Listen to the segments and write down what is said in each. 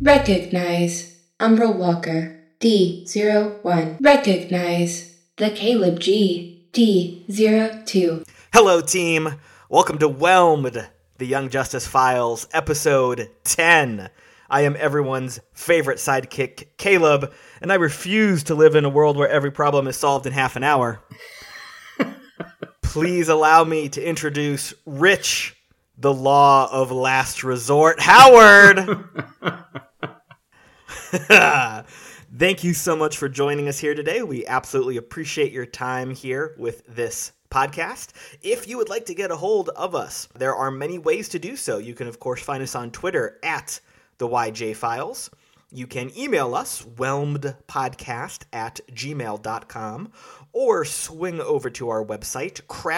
Recognize Umbral Walker D01. Recognize the Caleb G D02. Hello, team. Welcome to Whelmed, the Young Justice Files, episode 10. I am everyone's favorite sidekick, Caleb, and I refuse to live in a world where every problem is solved in half an hour. Please allow me to introduce Rich, the law of last resort, Howard! Thank you so much for joining us here today. We absolutely appreciate your time here with this podcast. If you would like to get a hold of us, there are many ways to do so. You can, of course, find us on Twitter at the YJ Files. You can email us, whelmedpodcast@gmail.com, or swing over to our website,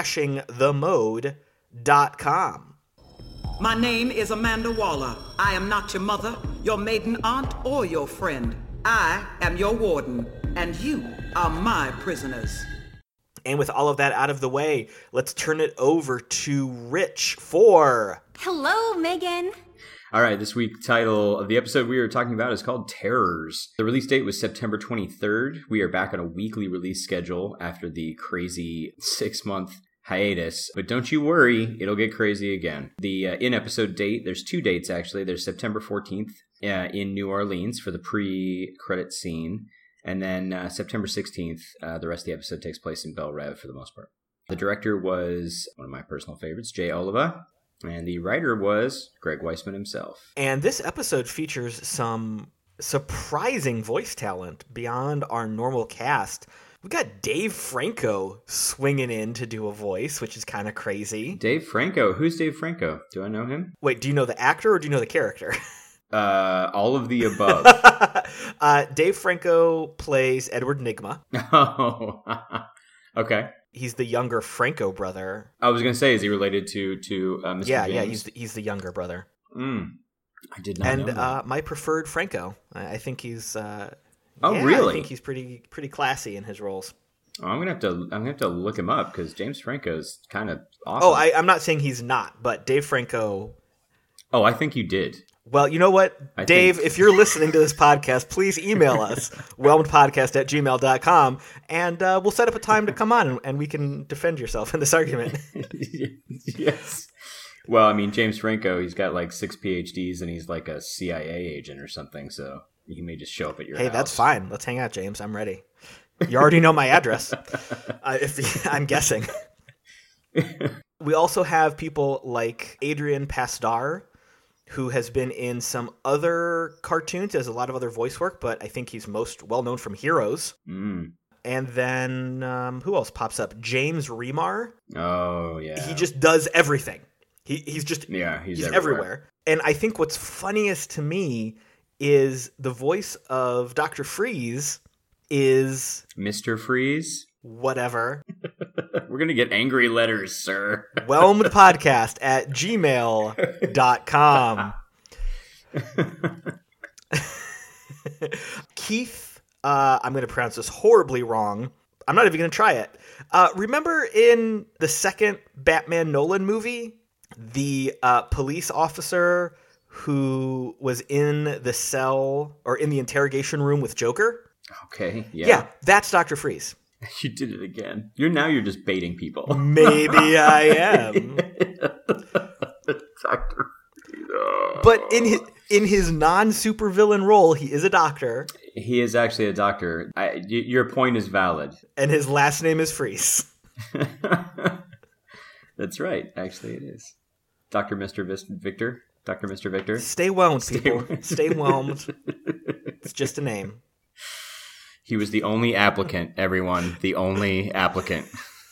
crashingthemode.com. My name is Amanda Waller. I am not your mother, your maiden aunt, or your friend. I am your warden, and you are my prisoners. And with all of that out of the way, let's turn it over to Rich for... Hello, Megan. All right, this week's title of the episode we are talking about is called Terrors. The release date was September 23rd. We are back on a weekly release schedule after the crazy 6-month hiatus. But don't you worry, it'll get crazy again. The in-episode date, there's 2 dates actually. There's September 14th in New Orleans for the pre-credit scene. And then September 16th, the rest of the episode takes place in Belle Reve for the most part. The director was one of my personal favorites, Jay Oliva. And the writer was Greg Weisman himself. And this episode features some surprising voice talent beyond our normal cast. We got Dave Franco swinging in to do a voice, which is kind of crazy. Dave Franco? Who's Dave Franco? Do I know him? Wait, do you know the actor or do you know the character? All of the above. Dave Franco plays Edward Nygma. Oh, okay. He's the younger Franco brother. I was going to say, is he related to Mr. Yeah, James? yeah, he's the younger brother. I did not know that. And my preferred Franco. I think he's... really? I think he's pretty classy in his roles. Oh, I'm gonna have to look him up because James Franco's kind of awesome. Oh, I'm not saying he's not, but Dave Franco... Oh, I think you did. Well, you know what, Dave, if you're listening to this podcast, please email us, whelmedpodcast@gmail.com, and we'll set up a time to come on, and we can defend yourself in this argument. Yes. Well, I mean, James Franco, he's got like 6 PhDs, and he's like a CIA agent or something, so he may just show up at your house. Hey, that's fine. Let's hang out, James. I'm ready. You already know my address, I'm guessing. We also have people like Adrian Pasdar, who has been in some other cartoons, does a lot of other voice work, but I think he's most well-known from Heroes. And then, who else pops up? James Remar. Oh, yeah. He just does everything. He's everywhere. And I think what's funniest to me is the voice of Dr. Freeze is... Mr. Freeze? Whatever. We're going to get angry letters, sir. whelmedpodcast@gmail.com. Keith, I'm going to pronounce this horribly wrong. I'm not even going to try it. Remember in the second Batman Nolan movie, the police officer who was in the cell or in the interrogation room with Joker? Okay, yeah. Yeah, that's Dr. Freeze. You did it again. You're just baiting people. Maybe I am. Dr. But in his non-supervillain role, he is a doctor. He is actually a doctor. Your point is valid. And his last name is Freeze. That's right. Actually, it is. Dr. Mr. Victor. Dr. Mr. Victor. Stay whelmed, people. Stay whelmed. It's just a name. He was the only applicant, everyone. The only applicant.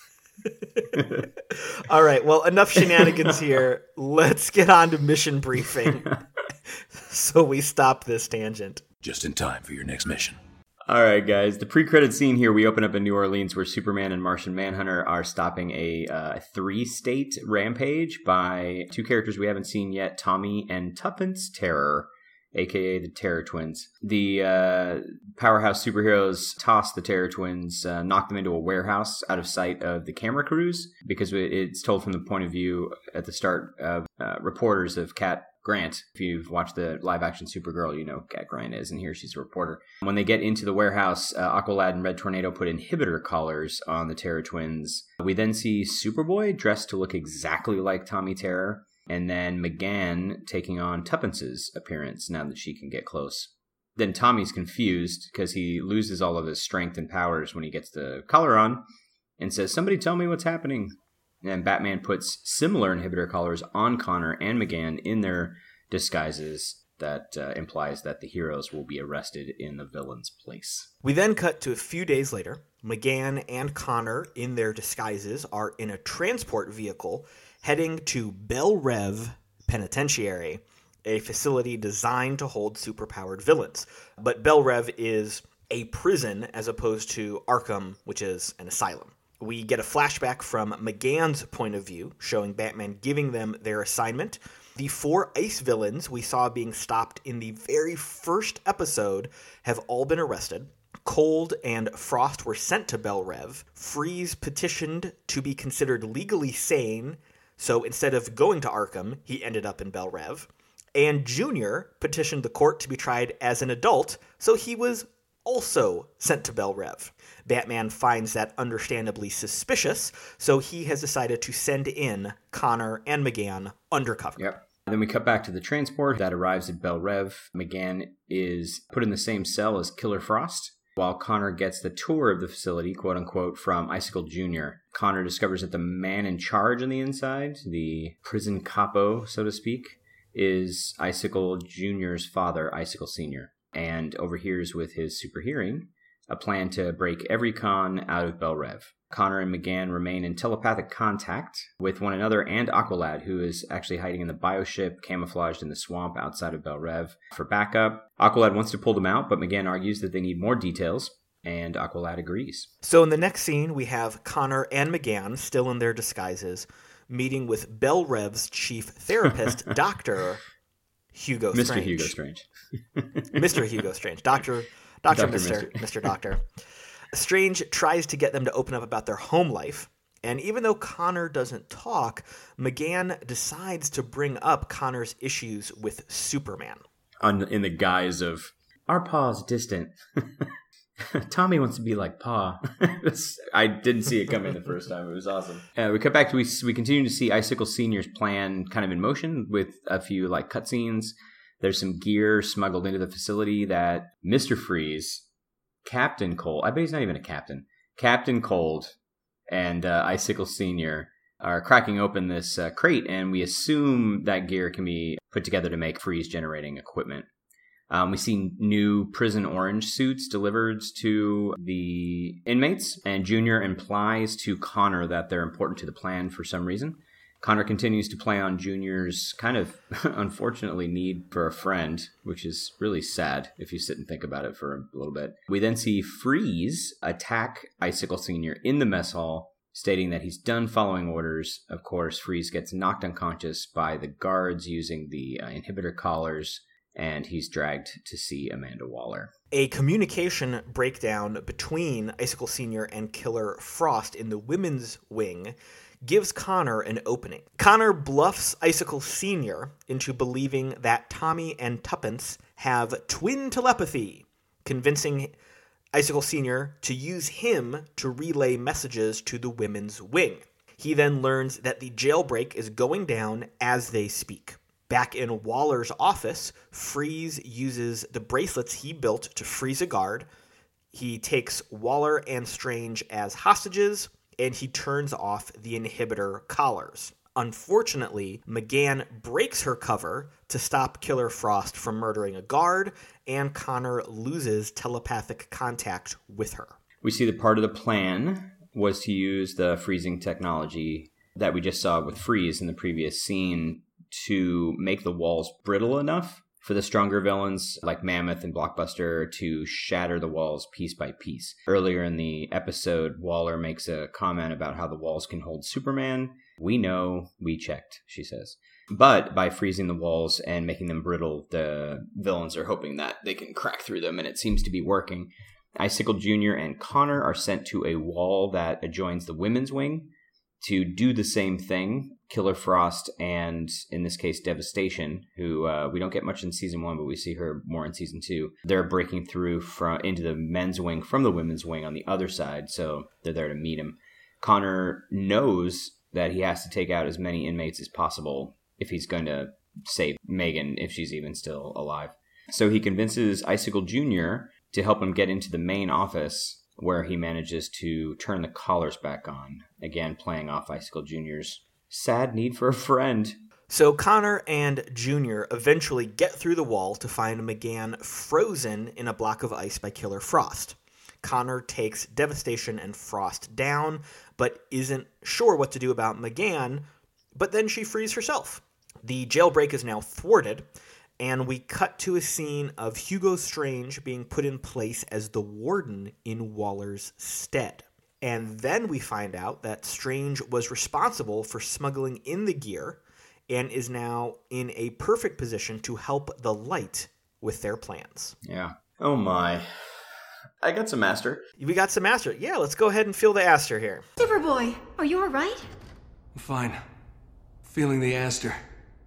All right. Well, enough shenanigans here. Let's get on to mission briefing so we stop this tangent. Just in time for your next mission. All right, guys. The pre-credit scene here, we open up in New Orleans where Superman and Martian Manhunter are stopping a 3-state rampage by 2 characters we haven't seen yet, Tommy and Tuppence Terror, a.k.a. the Terror Twins. The powerhouse superheroes toss the Terror Twins, knock them into a warehouse out of sight of the camera crews, because it's told from the point of view at the start of reporters of Cat Grant. If you've watched the live-action Supergirl, you know who Cat Grant is, and here she's a reporter. When they get into the warehouse, Aqualad and Red Tornado put inhibitor collars on the Terror Twins. We then see Superboy dressed to look exactly like Tommy Terror, and then McGann taking on Tuppence's appearance now that she can get close. Then Tommy's confused because he loses all of his strength and powers when he gets the collar on and says, "Somebody tell me what's happening." And Batman puts similar inhibitor collars on Connor and McGann in their disguises. That implies that the heroes will be arrested in the villain's place. We then cut to a few days later. McGann and Connor, in their disguises, are in a transport vehicle heading to Belle Reve Penitentiary, a facility designed to hold superpowered villains. But Belle Reve is a prison as opposed to Arkham, which is an asylum. We get a flashback from McGann's point of view, showing Batman giving them their assignment. The 4 ice villains we saw being stopped in the very first episode have all been arrested. Cold and Frost were sent to Belle Reve. Freeze petitioned to be considered legally sane, so instead of going to Arkham, he ended up in Belle Reve. And Junior petitioned the court to be tried as an adult, so he was also sent to Belle Reve. Batman finds that understandably suspicious, so he has decided to send in Connor and McGann undercover. Yep. Then we cut back to the transport that arrives at Belle Reve. McGann is put in the same cell as Killer Frost, while Connor gets the tour of the facility, quote-unquote, from Icicle Jr. Connor discovers that the man in charge on the inside, the prison capo, so to speak, is Icicle Jr.'s father, Icicle Sr., and overhears with his super hearing a plan to break every con out of Belle Reve. Connor and McGann remain in telepathic contact with one another and Aqualad, who is actually hiding in the bioship, camouflaged in the swamp outside of Belle Reve, for backup. Aqualad wants to pull them out, but McGann argues that they need more details, and Aqualad agrees. So in the next scene, we have Connor and McGann, still in their disguises, meeting with Belle Reve's chief therapist, Dr. Hugo Strange. Mr. Hugo Strange. Mr. Hugo Strange. Dr. Mr. Doctor. Strange tries to get them to open up about their home life, and even though Connor doesn't talk, McGann decides to bring up Connor's issues with Superman. In the guise of, our Pa's distant. Tommy wants to be like Pa. I didn't see it coming the first time. It was awesome. We cut back to, we continue to see Icicle Sr.'s plan kind of in motion with a few like cutscenes. There's some gear smuggled into the facility that Mr. Freeze, Captain Cold, I bet he's not even a captain, Captain Cold and Icicle Sr. are cracking open this crate, and we assume that gear can be put together to make freeze-generating equipment. We see new prison orange suits delivered to the inmates, and Junior implies to Connor that they're important to the plan for some reason. Connor continues to play on Junior's kind of, unfortunately, need for a friend, which is really sad if you sit and think about it for a little bit. We then see Freeze attack Icicle Sr. in the mess hall, stating that he's done following orders. Of course, Freeze gets knocked unconscious by the guards using the inhibitor collars, and he's dragged to see Amanda Waller. A communication breakdown between Icicle Sr. and Killer Frost in the women's wing gives Connor an opening. Connor bluffs Icicle Sr. into believing that Tommy and Tuppence have twin telepathy, convincing Icicle Sr. to use him to relay messages to the women's wing. He then learns that the jailbreak is going down as they speak. Back in Waller's office, Freeze uses the bracelets he built to freeze a guard. He takes Waller and Strange as hostages, and he turns off the inhibitor collars. Unfortunately, McGann breaks her cover to stop Killer Frost from murdering a guard, and Connor loses telepathic contact with her. We see that part of the plan was to use the freezing technology that we just saw with Freeze in the previous scene to make the walls brittle enough for the stronger villains like Mammoth and Blockbuster to shatter the walls piece by piece. Earlier in the episode, Waller makes a comment about how the walls can hold Superman. We know, we checked, she says. But by freezing the walls and making them brittle, the villains are hoping that they can crack through them, and it seems to be working. Icicle Jr. and Connor are sent to a wall that adjoins the women's wing to do the same thing. Killer Frost and, in this case, Devastation, who we don't get much in season 1, but we see her more in season 2. They're breaking through into the men's wing from the women's wing on the other side, so they're there to meet him. Connor knows that he has to take out as many inmates as possible if he's going to save Megan, if she's even still alive. So he convinces Icicle Jr. to help him get into the main office, where he manages to turn the collars back on, again playing off Icicle Jr.'s sad need for a friend. So Connor and Junior eventually get through the wall to find McGann frozen in a block of ice by Killer Frost. Connor takes Devastation and Frost down, but isn't sure what to do about McGann, but then she frees herself. The jailbreak is now thwarted, and we cut to a scene of Hugo Strange being put in place as the warden in Waller's stead. And then we find out that Strange was responsible for smuggling in the gear and is now in a perfect position to help the Light with their plans. Yeah. Oh my. I got some Aster. We got some Aster. Yeah, let's go ahead and feel the Aster here. Superboy, are you alright? I'm fine. Feeling the Aster.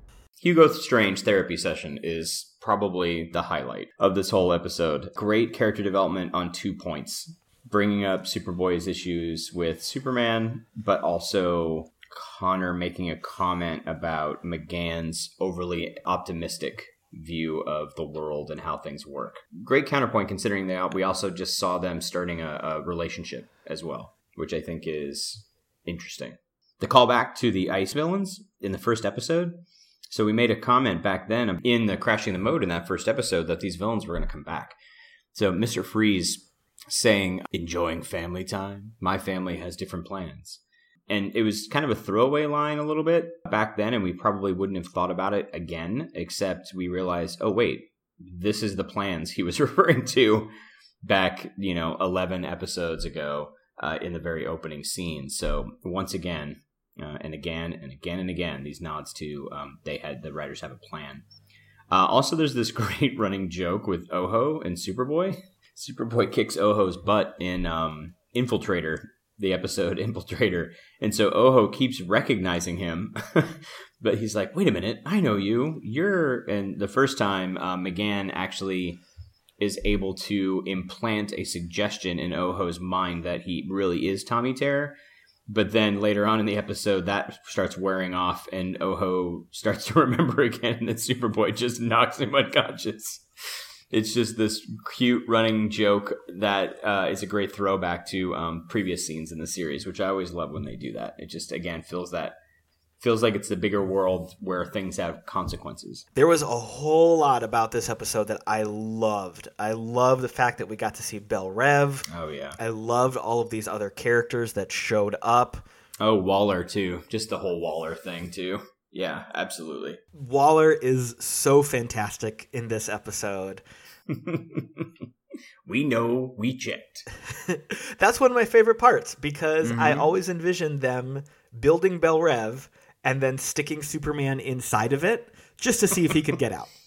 Hugo Strange therapy session is probably the highlight of this whole episode. Great character development on 2 points. Bringing up Superboy's issues with Superman, but also Connor making a comment about McGann's overly optimistic view of the world and how things work. Great counterpoint considering that we also just saw them starting a relationship as well, which I think is interesting. The callback to the ice villains in the first episode. So we made a comment back then in the Crashing the Mode in that first episode that these villains were going to come back. So Mr. Freeze saying, enjoying family time. My family has different plans. And it was kind of a throwaway line a little bit back then, and we probably wouldn't have thought about it again, except we realized, oh, wait, this is the plans he was referring to back, 11 episodes ago in the very opening scene. So once again, and again and again and again, these nods to the writers have a plan. Also, there's this great running joke with Oho and Superboy. Superboy kicks Oho's butt in Infiltrator, the episode Infiltrator. And so Oho keeps recognizing him, but he's like, wait a minute, I know you. And the first time, McGann actually is able to implant a suggestion in Oho's mind that he really is Tommy Terror. But then later on in the episode, that starts wearing off, and Oho starts to remember again, and then Superboy just knocks him unconscious. It's just this cute running joke that is a great throwback to previous scenes in the series, which I always love when they do that. It just, again, feels like it's the bigger world where things have consequences. There was a whole lot about this episode that I loved. I love the fact that we got to see Belle Rev. Oh, yeah. I loved all of these other characters that showed up. Oh, Waller, too. Just the whole Waller thing, too. Yeah, absolutely. Waller is so fantastic in this episode. We know, we checked. That's one of my favorite parts because I always envisioned them building Belle Rev and then sticking Superman inside of it just to see if he could get out.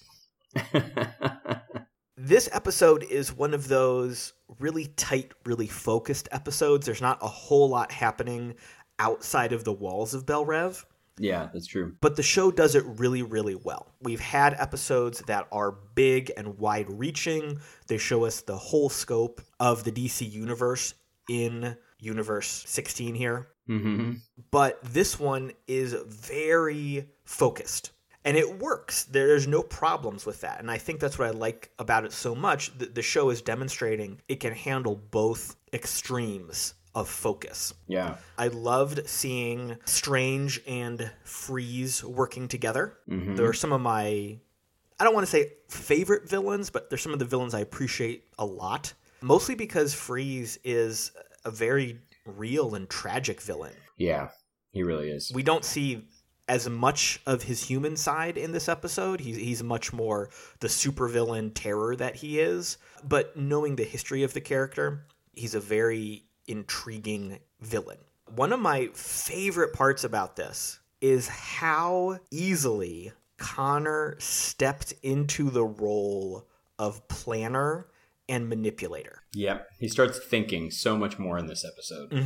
This episode is one of those really tight, really focused episodes. There's not a whole lot happening outside of the walls of Belle Rev. Yeah, that's true. But the show does it really, really well. We've had episodes that are big and wide-reaching. They show us the whole scope of the DC universe in Universe 16 here. Mm-hmm. But this one is very focused. And it works. There's no problems with that. And I think that's what I like about it so much. The show is demonstrating it can handle both extremes of focus. Yeah. I loved seeing Strange and Freeze working together. Mm-hmm. They're some of my, I don't want to say favorite villains, but they're some of the villains I appreciate a lot. Mostly because Freeze is a very real and tragic villain. Yeah, he really is. We don't see as much of his human side in this episode. He's much more the supervillain terror that he is. But knowing the history of the character, he's a very intriguing villain. One of my favorite parts about this is how easily Connor stepped into the role of planner and manipulator. Yep. He starts thinking so much more in this episode. Mm-hmm.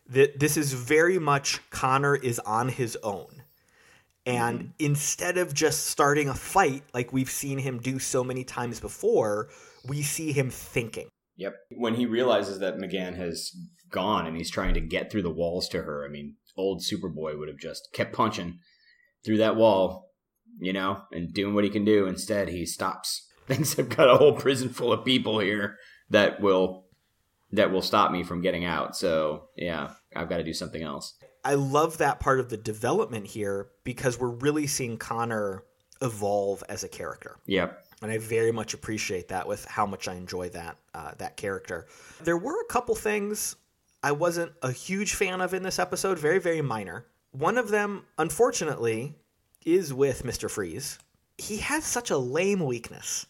This is very much Connor is on his own. And instead of just starting a fight like we've seen him do so many times before, we see him thinking. Yep. When he realizes that McGann has gone and he's trying to get through the walls to her, I mean, old Superboy would have just kept punching through that wall, and doing what he can do. Instead, he stops. Thinks I've got a whole prison full of people here that will stop me from getting out. So, yeah, I've got to do something else. I love that part of the development here because we're really seeing Connor evolve as a character. Yep. And I very much appreciate that with how much I enjoy that character. There were a couple things I wasn't a huge fan of in this episode, very, very minor. One of them, unfortunately, is with Mr. Freeze. He has such a lame weakness.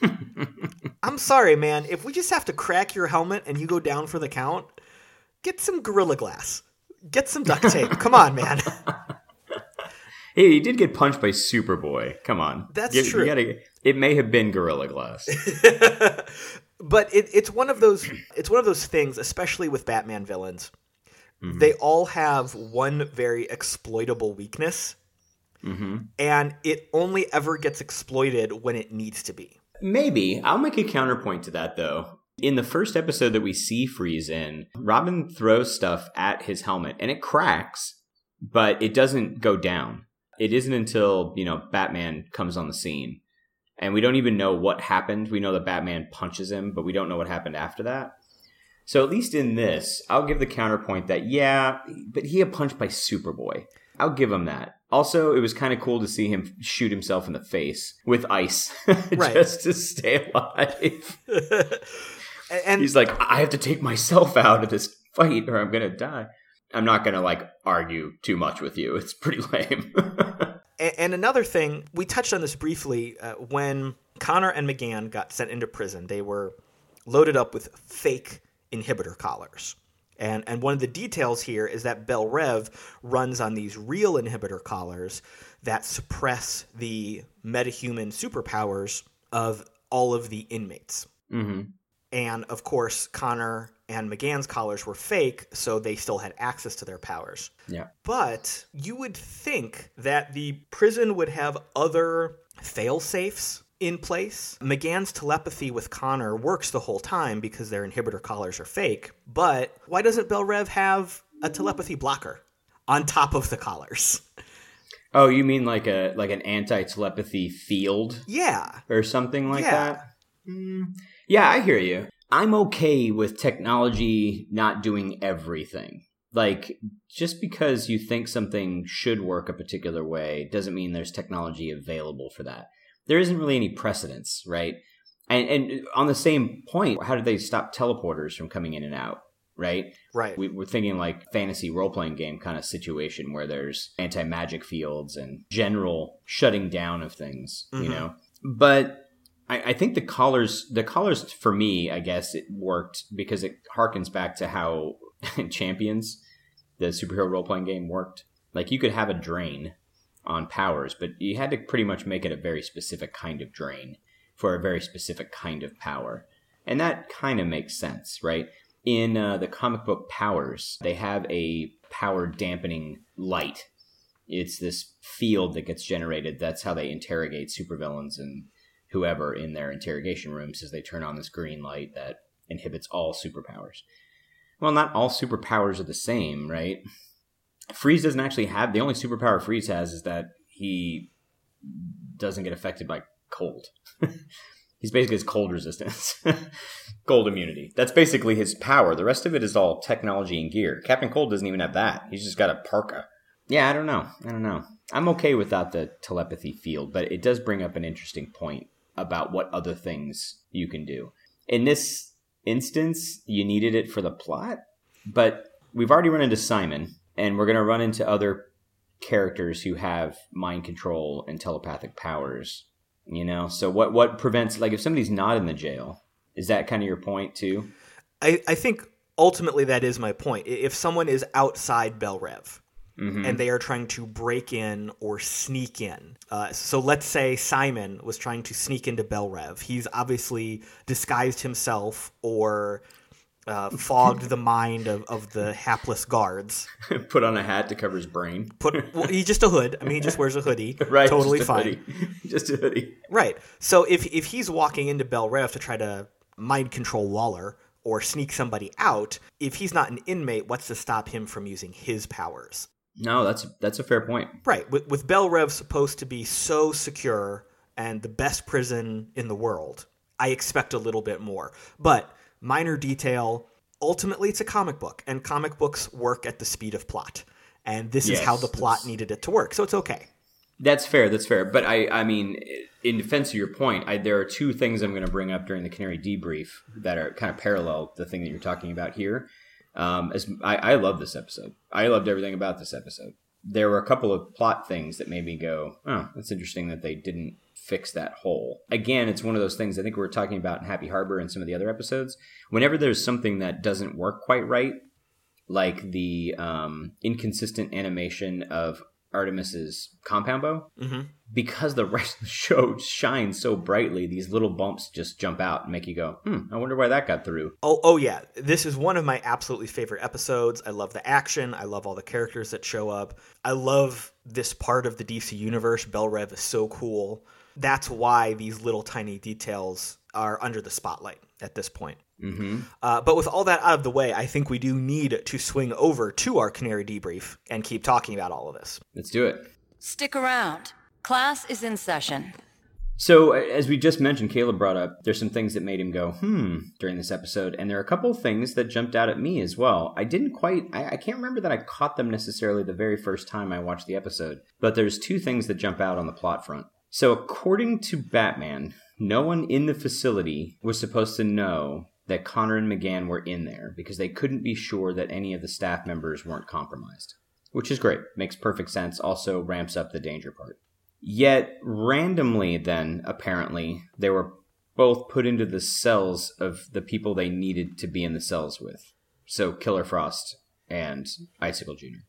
I'm sorry, man. If we just have to crack your helmet and you go down for the count, get some Gorilla Glass. Get some duct tape. Come on, man. Hey, he did get punched by Superboy. Come on. That's true. It may have been Gorilla Glass. But it's one of those things, especially with Batman villains. Mm-hmm. They all have one very exploitable weakness. Mm-hmm. And it only ever gets exploited when it needs to be. Maybe. I'll make a counterpoint to that, though. In the first episode that we see Freeze in, Robin throws stuff at his helmet, and it cracks, but it doesn't go down. It isn't until, Batman comes on the scene. And we don't even know what happened. We know that Batman punches him, but we don't know what happened after that. So at least in this, I'll give the counterpoint that, yeah, but he got punched by Superboy. I'll give him that. Also, it was kind of cool to see him shoot himself in the face with ice just to stay alive. And he's like, I have to take myself out of this fight or I'm going to die. I'm not going to argue too much with you. It's pretty lame. And another thing, we touched on this briefly, when Connor and McGann got sent into prison, they were loaded up with fake inhibitor collars. And one of the details here is that Bel Rev runs on these real inhibitor collars that suppress the metahuman superpowers of all of the inmates. Mm-hmm. And, of course, Connor and McGann's collars were fake, so they still had access to their powers. Yeah. But you would think that the prison would have other fail-safes in place. McGann's telepathy with Connor works the whole time because their inhibitor collars are fake. But why doesn't Bel Rev have a telepathy blocker on top of the collars? Oh, you mean like an anti-telepathy field? Yeah. Or something like that? Yeah, I hear you. I'm okay with technology not doing everything. Just because you think something should work a particular way doesn't mean there's technology available for that. There isn't really any precedence, right? And on the same point, how did they stop teleporters from coming in and out, right? Right. We're thinking fantasy role-playing game kind of situation where there's anti-magic fields and general shutting down of things, But I think the collars for me, I guess it worked because it harkens back to how Champions, the superhero role-playing game, worked. You could have a drain on powers, but you had to pretty much make it a very specific kind of drain for a very specific kind of power. And that kind of makes sense, right? In the comic book Powers, they have a power dampening light. It's this field that gets generated. That's how they interrogate supervillains and whoever in their interrogation rooms, as they turn on this green light that inhibits all superpowers. Well, not all superpowers are the same, right? Freeze doesn't actually have... The only superpower Freeze has is that he doesn't get affected by cold. He's basically his cold resistance. Cold immunity. That's basically his power. The rest of it is all technology and gear. Captain Cold doesn't even have that. He's just got a parka. Yeah, I don't know. I'm okay without the telepathy field, but it does bring up an interesting point about what other things you can do. In this instance, you needed it for the plot, but we've already run into Simon, and we're going to run into other characters who have mind control and telepathic powers, So what prevents, if somebody's not in the jail, is that kind of your point too? I think ultimately that is my point. If someone is outside Bel Rev, mm-hmm. and they are trying to break in or sneak in. So let's say Simon was trying to sneak into Bel Rev. He's obviously disguised himself or fogged the mind of the hapless guards. Put on a hat to cover his brain. He's just a hood. I mean, he just wears a hoodie. Right, totally just a fine. hoodie. Just a hoodie. Right. So if he's walking into Bel Rev to try to mind control Waller or sneak somebody out, if he's not an inmate, what's to stop him from using his powers? No, that's a fair point. Right. With Bel Rev supposed to be so secure and the best prison in the world, I expect a little bit more. But minor detail, ultimately it's a comic book, and comic books work at the speed of plot. And this is how the plot needed it to work, so it's okay. That's fair. But I mean, in defense of your point, there are two things I'm going to bring up during the Canary debrief that are kind of parallel the thing that you're talking about here. I love this episode. I loved everything about this episode. There were a couple of plot things that made me go, oh, that's interesting that they didn't fix that hole. Again, it's one of those things I think we were talking about in Happy Harbor and some of the other episodes. Whenever there's something that doesn't work quite right, like the inconsistent animation of Artemis's compound bow, because the rest of the show shines so brightly, these little bumps just jump out and make you go, I wonder why that got through. Oh yeah. This is one of my absolutely favorite episodes. I love the action. I love all the characters that show up. I love this part of the DC universe. Bel Rev is so cool. That's why these little tiny details are under the spotlight at this point. But with all that out of the way, I think we do need to swing over to our Canary debrief and keep talking about all of this. Let's do it. Stick around. Class is in session. So, as we just mentioned, Caleb brought up, there's some things that made him go, during this episode. And there are a couple of things that jumped out at me as well. I can't remember that I caught them necessarily the very first time I watched the episode. But there's two things that jump out on the plot front. So, according to Batman, no one in the facility was supposed to know that Connor and McGann were in there because they couldn't be sure that any of the staff members weren't compromised. Which is great. Makes perfect sense. Also ramps up the danger part. Yet, randomly then, apparently, they were both put into the cells of the people they needed to be in the cells with. So, Killer Frost and Icicle Jr.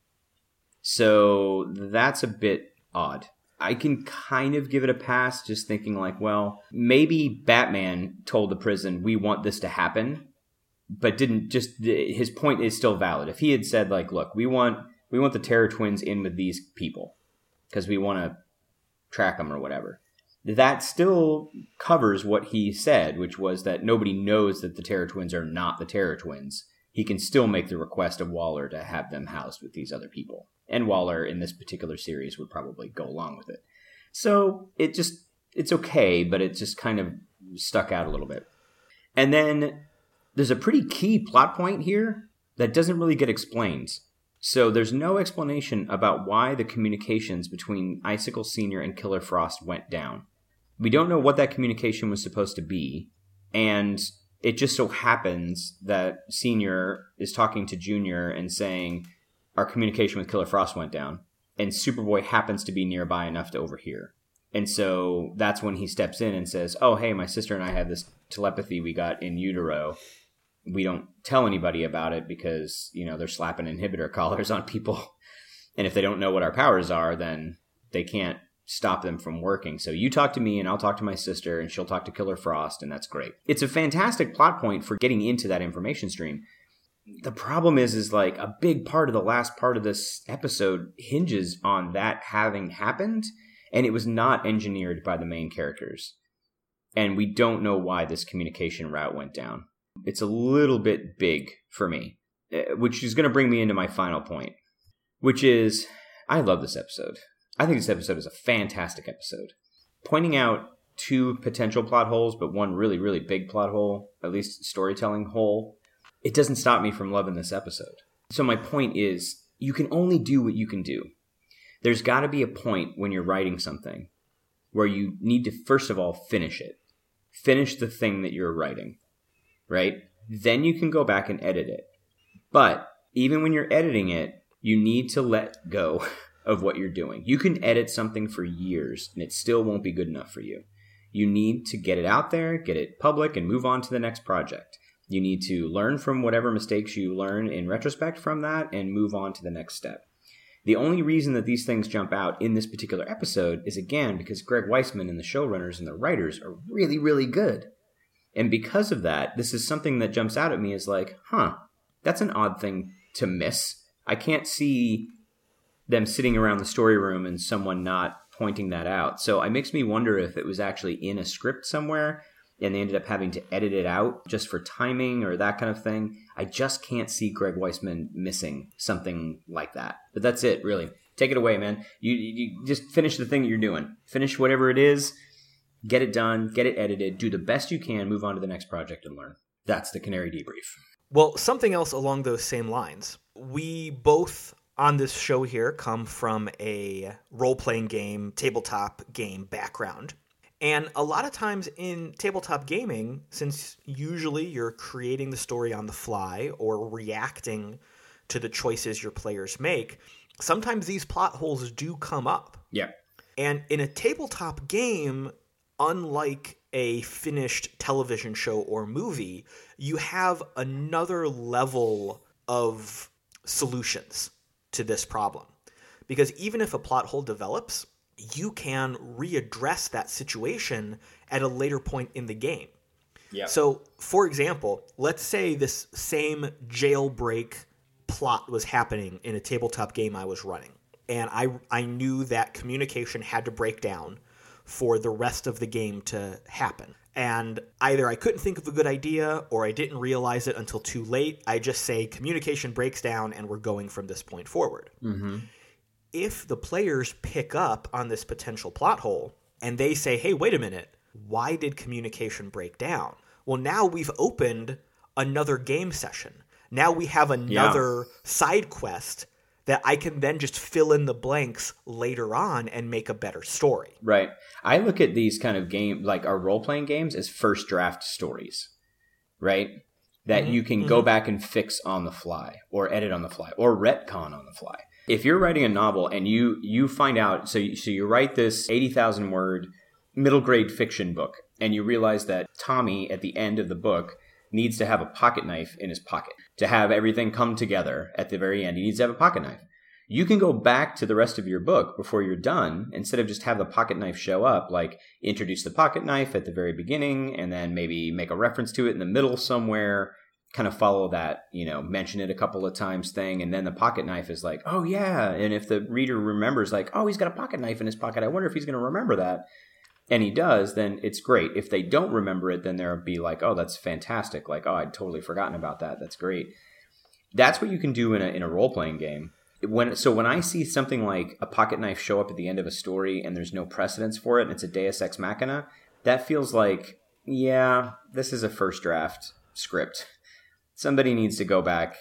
So, that's a bit odd. I can kind of give it a pass, just thinking like, well, maybe Batman told the prison, we want this to happen, but didn't just, his point is still valid. If he had said like, look, we want the Terror Twins in with these people because we want to track them or whatever, that still covers what he said, which was that nobody knows that the Terror Twins are not the Terror Twins. He can still make the request of Waller to have them housed with these other people. And Waller, in this particular series, would probably go along with it. So it's okay, but it just kind of stuck out a little bit. And then there's a pretty key plot point here that doesn't really get explained. So there's no explanation about why the communications between Icicle Sr. and Killer Frost went down. We don't know what that communication was supposed to be, and it just so happens that Sr. is talking to Jr. and saying, our communication with Killer Frost went down, and Superboy happens to be nearby enough to overhear. And so that's when he steps in and says, oh, hey, my sister and I had this telepathy we got in utero. We don't tell anybody about it because, they're slapping inhibitor collars on people. And if they don't know what our powers are, then they can't stop them from working. So you talk to me and I'll talk to my sister and she'll talk to Killer Frost, and that's great. It's a fantastic plot point for getting into that information stream. The problem is like a big part of the last part of this episode hinges on that having happened, and it was not engineered by the main characters. And we don't know why this communication route went down. It's a little bit big for me, which is going to bring me into my final point, which is I love this episode. I think this episode is a fantastic episode. Pointing out two potential plot holes, but one really, really big plot hole, at least storytelling hole, it doesn't stop me from loving this episode. So my point is, you can only do what you can do. There's got to be a point when you're writing something where you need to, first of all, finish it. Finish the thing that you're writing, right? Then you can go back and edit it. But even when you're editing it, you need to let go of what you're doing. You can edit something for years, and it still won't be good enough for you. You need to get it out there, get it public, and move on to the next project. You need to learn from whatever mistakes you learn in retrospect from that and move on to the next step. The only reason that these things jump out in this particular episode is, again, because Greg Weisman and the showrunners and the writers are really, really good. And because of that, this is something that jumps out at me as like, that's an odd thing to miss. I can't see them sitting around the story room and someone not pointing that out. So it makes me wonder if it was actually in a script somewhere and they ended up having to edit it out just for timing or that kind of thing. I just can't see Greg Weisman missing something like that. But that's it, really. Take it away, man. You just finish the thing you're doing. Finish whatever it is. Get it done. Get it edited. Do the best you can. Move on to the next project and learn. That's the Canary Debrief. Well, something else along those same lines. We both on this show here come from a role-playing game, tabletop game background. And a lot of times in tabletop gaming, since usually you're creating the story on the fly or reacting to the choices your players make, sometimes these plot holes do come up. Yeah. And in a tabletop game, unlike a finished television show or movie, you have another level of solutions to this problem. Because even if a plot hole develops, you can readdress that situation at a later point in the game. Yeah. So, for example, let's say this same jailbreak plot was happening in a tabletop game I was running. And I knew that communication had to break down for the rest of the game to happen. And either I couldn't think of a good idea or I didn't realize it until too late. I just say communication breaks down and we're going from this point forward. Mm-hmm. If the players pick up on this potential plot hole and they say, hey, wait a minute, why did communication break down? Well, now we've opened another game session. Now we have another side quest that I can then just fill in the blanks later on and make a better story. Right. I look at these kind of games, like our role-playing games, as first draft stories, right? That you can go back and fix on the fly or edit on the fly or retcon on the fly. If you're writing a novel and you find out, so you write this 80,000 word middle grade fiction book and you realize that Tommy at the end of the book needs to have a pocket knife in his pocket to have everything come together at the very end. He needs to have a pocket knife. You can go back to the rest of your book before you're done. Instead of just have the pocket knife show up, like introduce the pocket knife at the very beginning and then maybe make a reference to it in the middle somewhere, kind of follow that, mention it a couple of times thing. And then the pocket knife is like, oh yeah. And if the reader remembers like, oh, he's got a pocket knife in his pocket, I wonder if he's going to remember that. And he does, then it's great. If they don't remember it, then they'll be like, oh, that's fantastic. Like, oh, I'd totally forgotten about that. That's great. That's what you can do in a role-playing game. When I see something like a pocket knife show up at the end of a story and there's no precedence for it and it's a Deus Ex Machina, that feels like, yeah, this is a first draft script. Somebody needs to go back.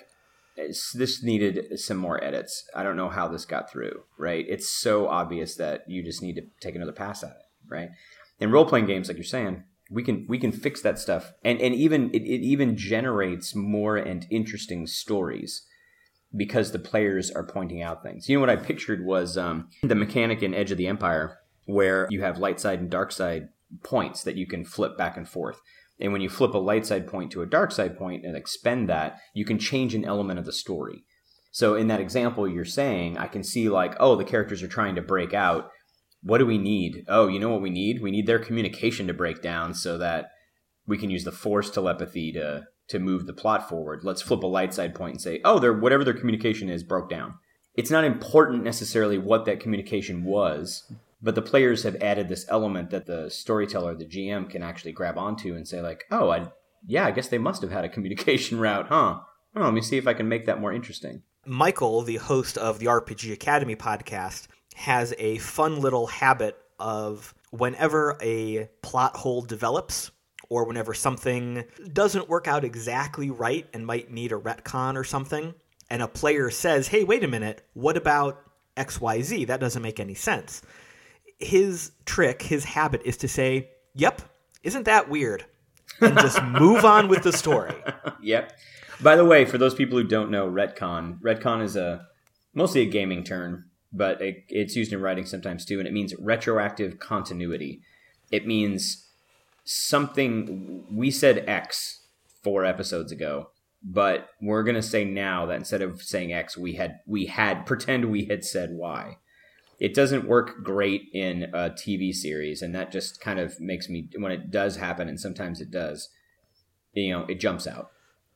This needed some more edits. I don't know how this got through, right? It's so obvious that you just need to take another pass at it. Right. In role-playing games, like you're saying, we can fix that stuff. And even it even generates more and interesting stories because the players are pointing out things. What I pictured was the mechanic in Edge of the Empire where you have light side and dark side points that you can flip back and forth. And when you flip a light side point to a dark side point and expend that, you can change an element of the story. So in that example you're saying, I can see like, oh, the characters are trying to break out. What do we need? Oh, you know what we need? We need their communication to break down so that we can use the Force telepathy to move the plot forward. Let's flip a light side point and say, oh, whatever their communication is broke down. It's not important necessarily what that communication was, but the players have added this element that the storyteller, the GM, can actually grab onto and say like, oh, I guess they must have had a communication route, huh? Oh, let me see if I can make that more interesting. Michael, the host of the RPG Academy podcast, has a fun little habit of whenever a plot hole develops or whenever something doesn't work out exactly right and might need a retcon or something, and a player says, hey, wait a minute, what about XYZ? That doesn't make any sense. His trick, his habit is to say, yep, isn't that weird? And just move on with the story. Yep. By the way, for those people who don't know retcon is mostly a gaming term, but it's used in writing sometimes too, and it means retroactive continuity. It means something, we said X 4 episodes ago, but we're going to say now that instead of saying X, we had pretend we had said Y. It doesn't work great in a TV series, and that just kind of makes me, when it does happen, and sometimes it does, it jumps out.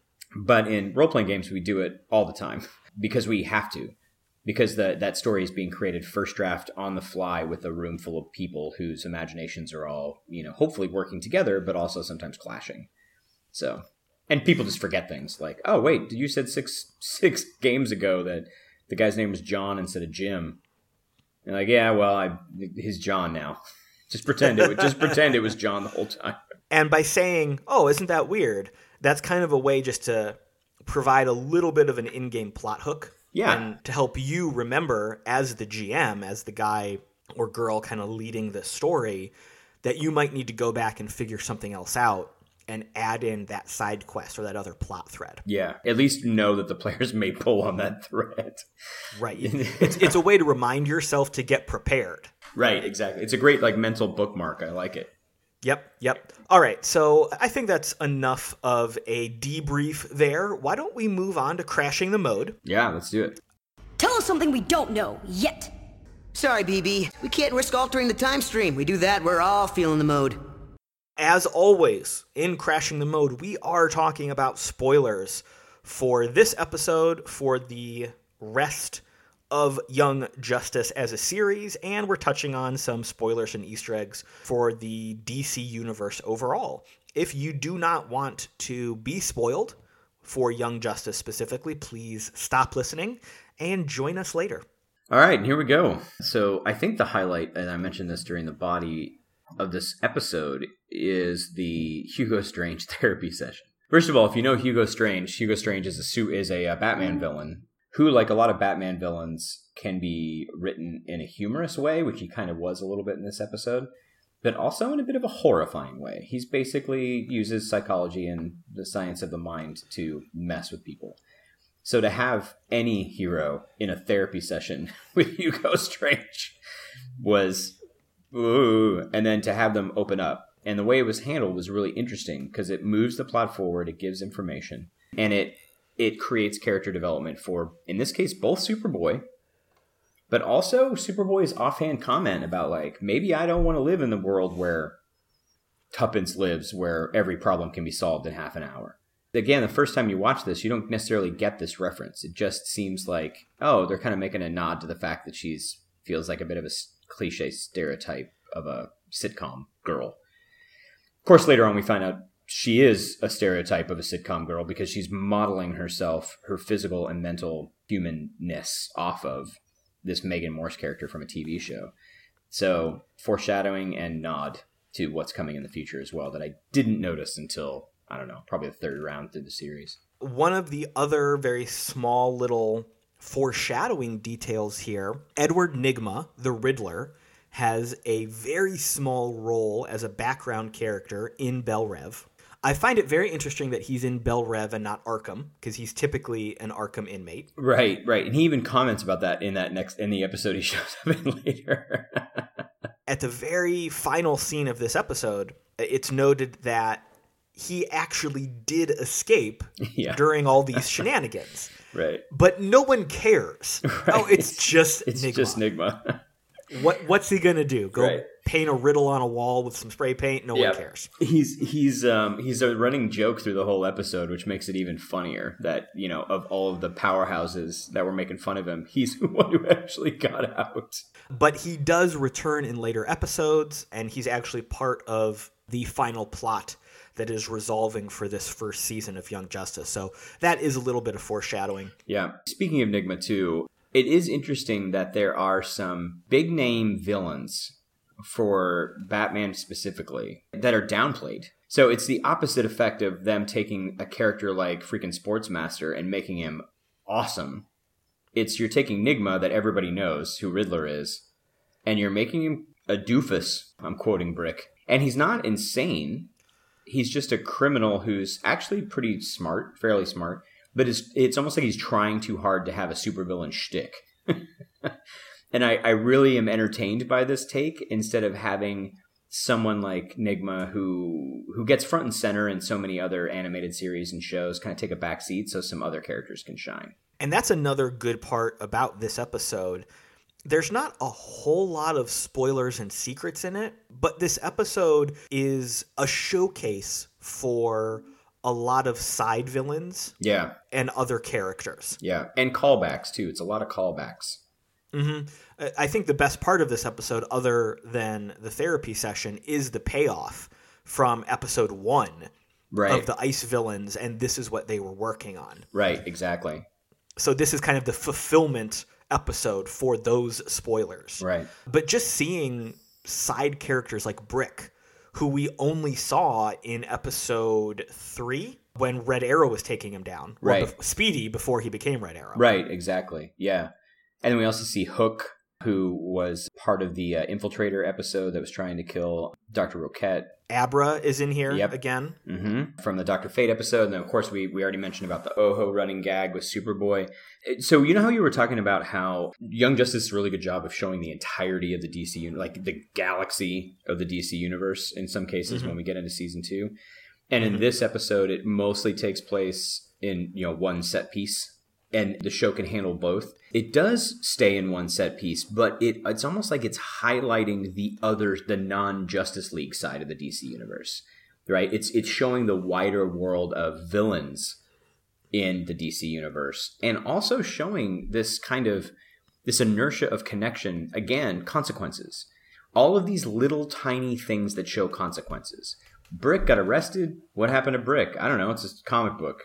But in role-playing games, we do it all the time because we have to. Because that story is being created first draft on the fly with a room full of people whose imaginations are all, hopefully working together, but also sometimes clashing. So, and people just forget things like, oh, wait, you said six games ago that the guy's name was John instead of Jim. And like, yeah, well, he's John now. Just pretend it was John the whole time. And by saying, oh, isn't that weird? That's kind of a way just to provide a little bit of an in-game plot hook. Yeah. And to help you remember as the GM, as the guy or girl kind of leading the story, that you might need to go back and figure something else out and add in that side quest or that other plot thread. Yeah. At least know that the players may pull on that thread. Right. It's a way to remind yourself to get prepared. Right. Exactly. It's a great mental bookmark. I like it. Yep. All right, so I think that's enough of a debrief there. Why don't we move on to crashing the mode? Yeah, let's do it. Tell us something we don't know yet. Sorry, BB. We can't risk altering the time stream. We do that, we're all feeling the mode. As always, in crashing the mode, we are talking about spoilers for this episode, for the rest of Young Justice as a series, and we're touching on some spoilers and Easter eggs for the DC universe overall. If you do not want to be spoiled for Young Justice specifically, please stop listening and join us later. All right, here we go. So I think the highlight, and I mentioned this during the body of this episode, is the Hugo Strange therapy session. First of all, if you know Hugo Strange is a Batman villain who, like a lot of Batman villains, can be written in a humorous way, which he kind of was a little bit in this episode, but also in a bit of a horrifying way. He's basically uses psychology and the science of the mind to mess with people. So to have any hero in a therapy session with Hugo Strange was, ooh, and then to have them open up. And the way it was handled was really interesting because it moves the plot forward, it gives information, and it creates character development for, in this case, both Superboy, but also Superboy's offhand comment about, maybe I don't want to live in the world where Tuppence lives, where every problem can be solved in half an hour. Again, the first time you watch this, you don't necessarily get this reference. It just seems like, oh, they're kind of making a nod to the fact that feels like a bit of a cliche stereotype of a sitcom girl. Of course, later on we find out she is a stereotype of a sitcom girl because she's modeling herself, her physical and mental humanness off of this Megan Morse character from a TV show. So foreshadowing and nod to what's coming in the future as well that I didn't notice until, I don't know, probably the third round through the series. One of the other very small little foreshadowing details here, Edward Nygma, the Riddler, has a very small role as a background character in Belle Rev. I find it very interesting that he's in Belle Rev and not Arkham, because he's typically an Arkham inmate. Right. And he even comments about that in the episode he shows up in later. At the very final scene of this episode, it's noted that he actually did escape during all these shenanigans. Right. But no one cares. Right. Oh, it's just Nygma. It's just Nygma. What's he gonna do? Go paint a riddle on a wall with some spray paint? No one cares. He's a running joke through the whole episode, which makes it even funnier that, of all of the powerhouses that were making fun of him, he's the one who actually got out. But he does return in later episodes, and he's actually part of the final plot that is resolving for this first season of Young Justice. So that is a little bit of foreshadowing. Yeah. Speaking of Nygma too, it is interesting that there are some big name villains for Batman specifically that are downplayed. So it's the opposite effect of them taking a character like freaking Sportsmaster and making him awesome. You're taking Nygma that everybody knows who Riddler is, and you're making him a doofus. I'm quoting Brick. And he's not insane. He's just a criminal who's actually pretty smart, fairly smart. But it's almost like he's trying too hard to have a supervillain shtick. And I really am entertained by this take instead of having someone like Nygma who gets front and center in so many other animated series and shows kind of take a back seat so some other characters can shine. And that's another good part about this episode. There's not a whole lot of spoilers and secrets in it, but this episode is a showcase for a lot of side villains Yeah. and other characters. Yeah. And callbacks, too. It's a lot of callbacks. Mm-hmm. I think the best part of this episode, other than the therapy session, is the payoff from episode 1 of the ice villains, and this is what they were working on. Right, exactly. So this is kind of the fulfillment episode for those spoilers. Right. But just seeing side characters like Brick, who we only saw in episode 3 when Red Arrow was taking him down. Right. Speedy before he became Red Arrow. Right, exactly. Yeah. And then we also see Hook, who was part of the Infiltrator episode that was trying to kill Dr. Roquette. Abra is in here again. Mm-hmm. From the Dr. Fate episode. And then, of course, we already mentioned about the Oho running gag with Superboy. So, you know how you were talking about how Young Justice does a really good job of showing the entirety of the DC, like the galaxy of the DC universe in some cases when we get into season 2. And in this episode, it mostly takes place in, one set piece. And the show can handle both. It does stay in one set piece, but it's almost like it's highlighting the non-Justice League side of the DC universe, right? It's showing the wider world of villains in the DC universe, and also showing this inertia of connection. Again, consequences. All of these little tiny things that show consequences. Brick got arrested. What happened to Brick? I don't know. It's a comic book.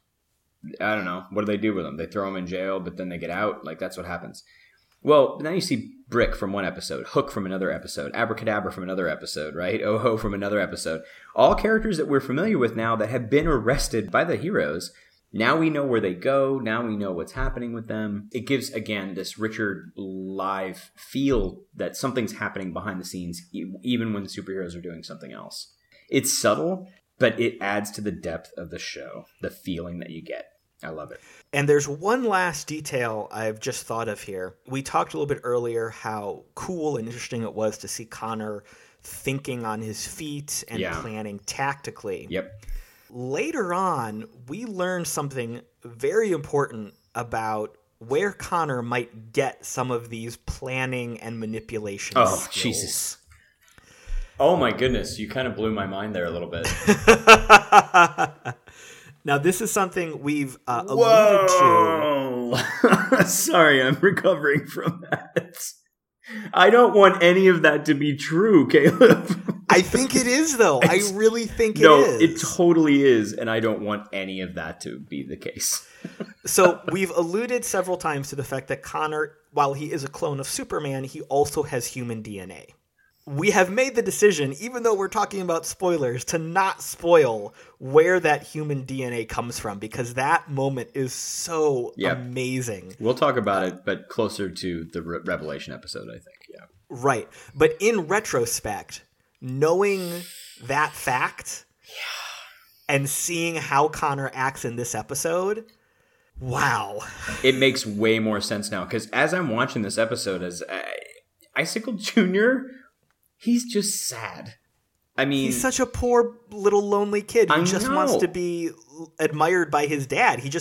I don't know. What do they do with them? They throw them in jail, but then they get out? Like, that's what happens. Well, now you see Brick from one episode, Hook from another episode, Abracadabra from another episode, right? Oho from another episode. All characters that we're familiar with now that have been arrested by the heroes. Now we know where they go. Now we know what's happening with them. It gives, again, this richer live feel that something's happening behind the scenes, even when the superheroes are doing something else. It's subtle, but it adds to the depth of the show, the feeling that you get. I love it. And there's one last detail I've just thought of here. We talked a little bit earlier how cool and interesting it was to see Connor thinking on his feet and planning tactically. Yep. Later on, we learned something very important about where Connor might get some of these planning and manipulation skills. Jesus. Oh my goodness, you kind of blew my mind there a little bit. Now, this is something we've alluded to. Sorry, I'm recovering from that. I don't want any of that to be true, Caleb. I think it is, though. I really think it is. No, it totally is, and I don't want any of that to be the case. So we've alluded several times to the fact that Connor, while he is a clone of Superman, he also has human DNA. We have made the decision, even though we're talking about spoilers, to not spoil where that human DNA comes from, because that moment is so amazing. We'll talk about it, but closer to the Revelation episode, I think. Yeah. Right. But in retrospect, knowing that fact and seeing how Connor acts in this episode, wow. It makes way more sense now, because as I'm watching this episode, as Icicle Jr., he's just sad. I mean, he's such a poor little lonely kid who just wants to be admired by his dad. He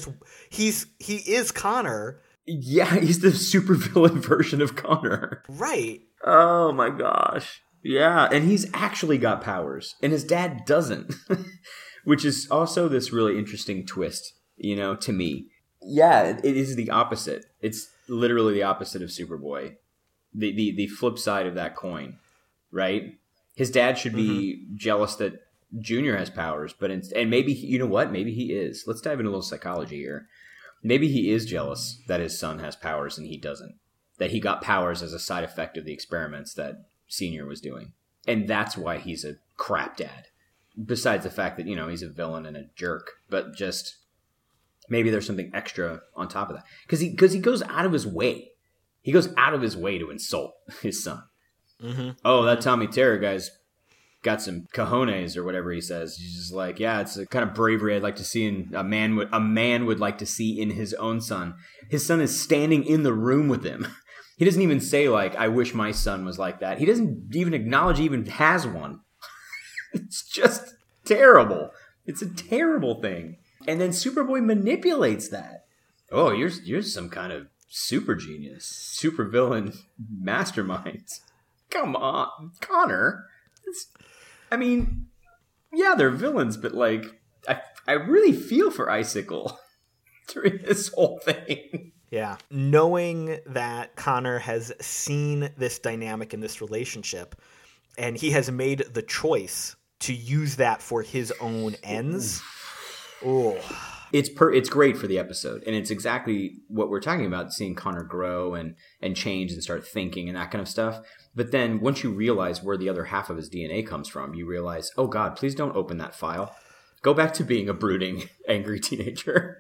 is Connor. Yeah, he's the supervillain version of Connor. Right. Oh my gosh. Yeah, and he's actually got powers, and his dad doesn't. Which is also this really interesting twist, to me. Yeah, it is the opposite. It's literally the opposite of Superboy. The flip side of that coin. Right? His dad should be jealous that Junior has powers, and maybe, you know what? Maybe he is. Let's dive into a little psychology here. Maybe he is jealous that his son has powers and he doesn't. That he got powers as a side effect of the experiments that Senior was doing. And that's why he's a crap dad. Besides the fact that, he's a villain and a jerk. But just, maybe there's something extra on top of that. Because he goes out of his way. He goes out of his way to insult his son. Mm-hmm. Oh, that Tommy Terror guy's got some cojones or whatever he says. He's just like, yeah, it's a kind of bravery I'd like to see in a man would like to see in his own son. His son is standing in the room with him. He doesn't even say, like, I wish my son was like that. He doesn't even acknowledge he even has one. It's just terrible. It's a terrible thing. And then Superboy manipulates that. Oh, you're some kind of super genius, super villain mastermind. Come on, Connor. Yeah, they're villains, but like, I really feel for Icicle during this whole thing. Yeah. Knowing that Connor has seen this dynamic in this relationship, and he has made the choice to use that for his own ends. Oh. It's great for the episode, and it's exactly what we're talking about, seeing Connor grow and change and start thinking and that kind of stuff. But then once you realize where the other half of his DNA comes from, you realize, oh God, please don't open that file. Go back to being a brooding, angry teenager.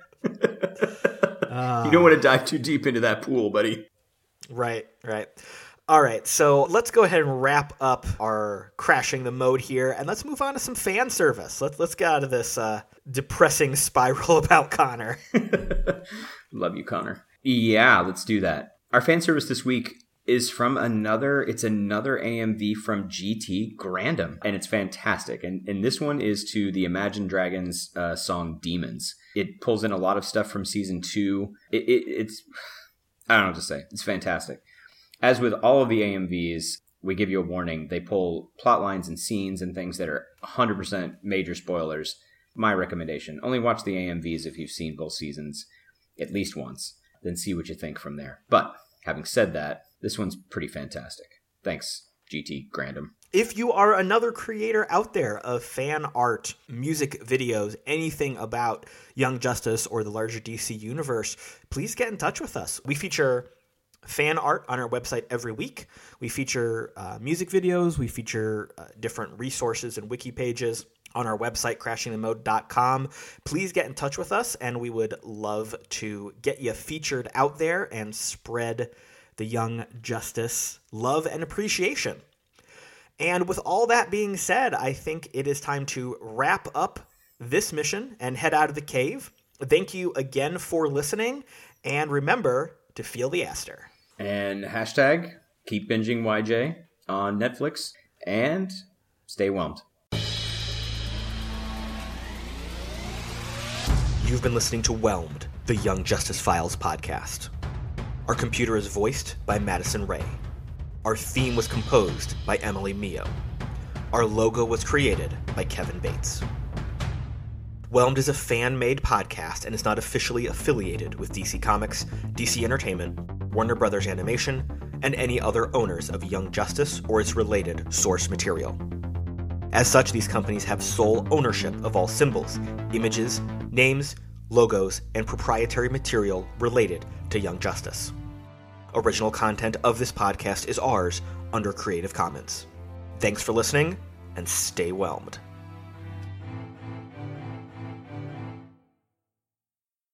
You don't want to dive too deep into that pool, buddy. Right. All right, so let's go ahead and wrap up our crashing the mode here, and let's move on to some fan service. Let's get out of this depressing spiral about Connor. Love you, Connor. Yeah, let's do that. Our fan service this week is from another AMV from GT Grandom, and it's fantastic. And this one is to the Imagine Dragons song Demons. It pulls in a lot of stuff from season 2. It's I don't know what to say. It's fantastic. As with all of the AMVs, we give you a warning. They pull plot lines and scenes and things that are 100% major spoilers. My recommendation, only watch the AMVs if you've seen both seasons at least once, then see what you think from there. But having said that, this one's pretty fantastic. Thanks, GT Grandom. If you are another creator out there of fan art, music videos, anything about Young Justice or the larger DC universe, please get in touch with us. We feature fan art on our website every week. We feature music videos. We feature different resources and wiki pages on our website, crashingthemode.com. Please get in touch with us, and we would love to get you featured out there and spread the Young Justice love and appreciation. And with all that being said, I think it is time to wrap up this mission and head out of the cave. Thank you again for listening, and remember to feel the Aster. And hashtag keep binging YJ on Netflix and stay whelmed. You've been listening to Whelmed, the Young Justice Files podcast. Our computer is voiced by Madison Ray. Our theme was composed by Emily Mio. Our logo was created by Kevin Bates. Whelmed is a fan-made podcast and is not officially affiliated with DC Comics, DC Entertainment, Warner Brothers Animation, and any other owners of Young Justice or its related source material. As such, these companies have sole ownership of all symbols, images, names, logos, and proprietary material related to Young Justice. Original content of this podcast is ours under Creative Commons. Thanks for listening, and stay whelmed.